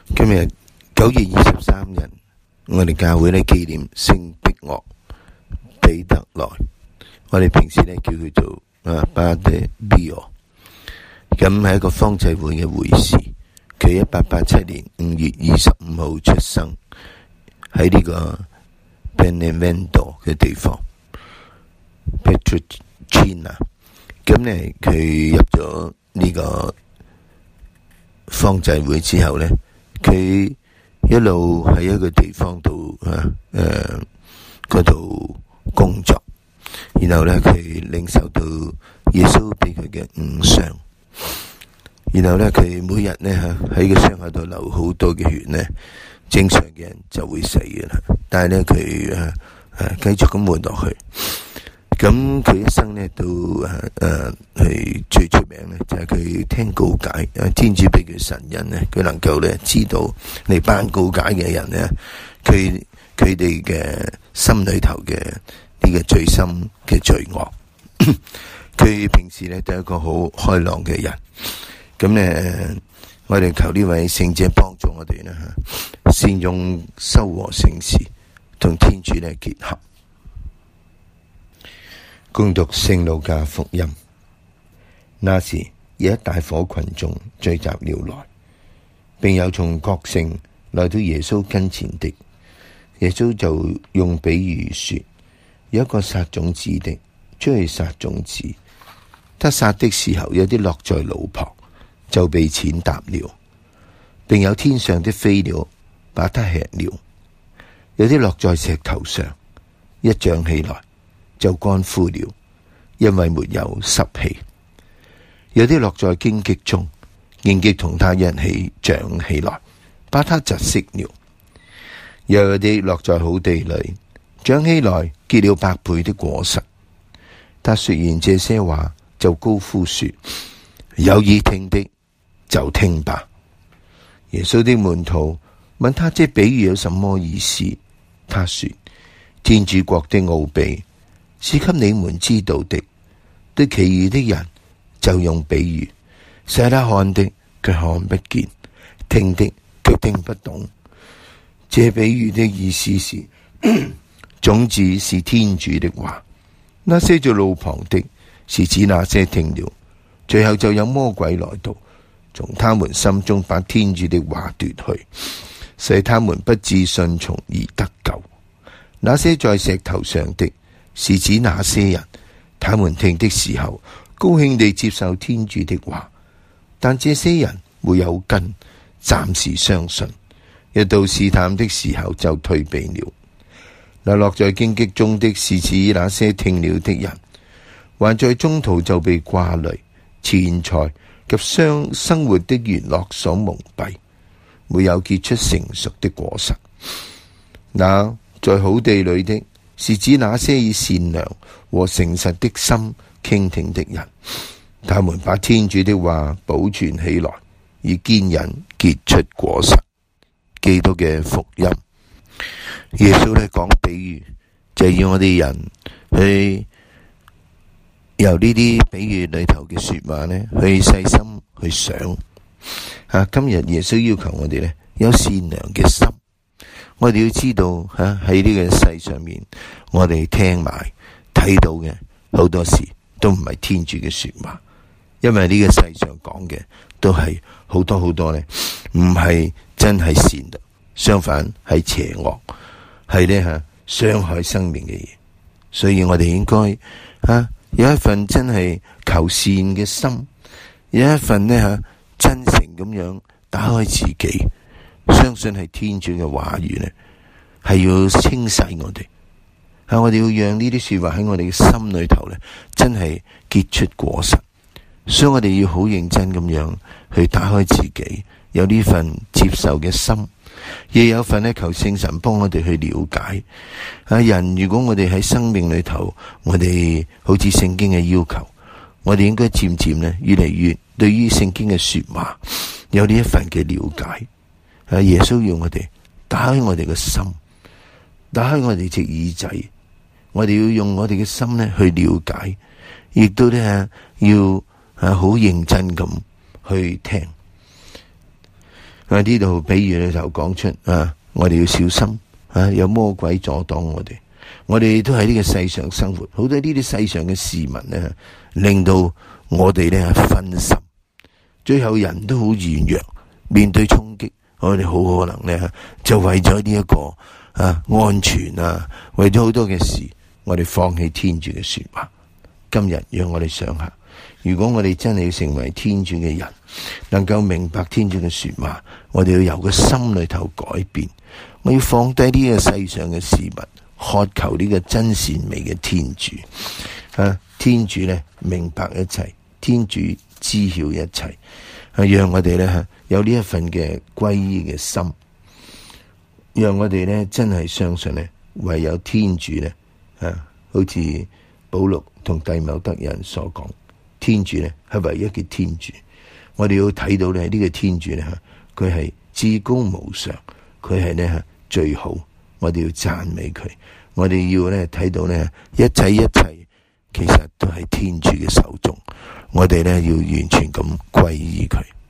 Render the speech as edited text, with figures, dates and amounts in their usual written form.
今日9月23日，我哋教會咧紀念聖碧岳彼特來，我哋平時咧叫佢做巴德比岳。咁係一個方濟會嘅會士，佢1887年5月25號出生喺呢個 Benevento 嘅地方 Petrelcina。咁咧佢入咗呢個方濟會之後咧，佢一路喺一個地方度嗰度工作，然後咧佢領受到耶穌俾佢嘅5傷，然後咧佢每日咧喺個傷口度流好多嘅血咧，正常嘅人就會死嘅啦，但係咧佢繼續咁活落去。咁佢一生咧都係最出名咧，就係佢聽告解，天主俾佢神恩咧，佢能夠咧知道嚟辦告解嘅人咧，佢哋嘅心裏頭嘅呢個最深嘅罪惡。佢平時咧都係一個好開朗嘅人。咁咧，我哋求呢位聖者幫助我哋咧，善用修和聖事，同天主咧結合。恭讀聖路加福音。那時有一大伙群眾聚集了來，並有從各城來到耶穌跟前的。耶穌就用比喻說：有一個撒種子的出去撒種子，他撒的時候，有啲落在路旁，就被踐踏了，並有天上的飛鳥把它吃了；有啲落在石頭上，一長起來就乾枯了，因為沒有濕氣；有啲落在荊棘中，荊棘同它一起長起來，把它窒息了；又有啲落在好地裏，長起來結了100倍的果實。他說完這些話，就高呼說：有耳聽的就聽吧。耶穌的門徒問他這比喻有什麼意思？他說：天主國的奧秘是給你們知道的，對其餘的人就用比喻，使他看的卻看不見，聽的卻聽不懂。這比喻的意思是，種子是天主的話，那些在路旁的是指那些聽了，最後就有魔鬼來到，從他們心中把天主的話奪去，使他們不致順從而得救。那些在石頭上的是指那些人，他們聽的時候高興地接受天主的話，但這些人沒有根，暫時相信，一到試探的時候就退避了。那落在荊棘中的是指那些聽了的人，還在中途就被掛慮、錢財及生活的娛樂所蒙蔽，沒有結出成熟的果實。那在好地裏的是指那些以善良和誠實的心傾聽的人，他們把天主的話保存起來，以堅忍結出果實。基督嘅福音。耶穌咧講比喻，就要我哋人去由呢啲比喻裏頭嘅說話咧，去細心去想。今日耶穌要求我哋咧有善良嘅心。我哋要知道喺呢個世上面，我哋聽埋睇到嘅好多時都唔係天主嘅說話，因為呢個世上講嘅都係好多咧，唔係真係善良，相反係邪惡，係咧傷害生命嘅嘢。所以我哋應該有一份真係求善嘅心，有一份真誠咁樣打開自己，相信係天主嘅話語咧，係要清洗我哋。我哋要讓呢啲說話喺我哋嘅心裏頭咧，真係結出果實。所以我哋要好認真咁樣去打開自己，有呢份接受嘅心，亦有份咧求聖神幫我哋去了解。人如果我哋喺生命裏頭，我哋好似聖經嘅要求，我哋應該漸漸咧越嚟越對於聖經嘅說話有呢一份嘅了解。耶穌要我哋打開我哋嘅心，打開我哋隻耳仔，我哋要用我哋嘅心咧去了解，亦都咧要好認真咁去聽。 呢度比喻咧就講出我哋要小心有魔鬼阻擋我哋。我哋都喺呢個世上生活，好多呢啲世上嘅事物咧，令到我哋咧分心，最後人都好軟弱，面對衝擊，我哋好可能咧就為咗呢一個安全為咗好多嘅事，我哋放棄天主嘅說話。今日讓我哋想下，如果我哋真係要成為天主嘅人，能夠明白天主嘅說話，我哋要由個心裏頭改變，我要放低呢個世上嘅事物，渴求呢個真善美嘅天主。天主咧明白一切，天主知曉一切，讓我哋咧有呢一份嘅皈依嘅心，讓我哋咧真係相信咧，唯有天主咧好似保祿同弟茂德人所講，天主咧係唯一嘅天主。我哋要睇到咧呢個天主咧，佢係至高無上，佢係咧最好。我哋要讚美佢，我哋要咧睇到咧一切其實都係天主嘅手中。我哋咧要完全咁皈依佢。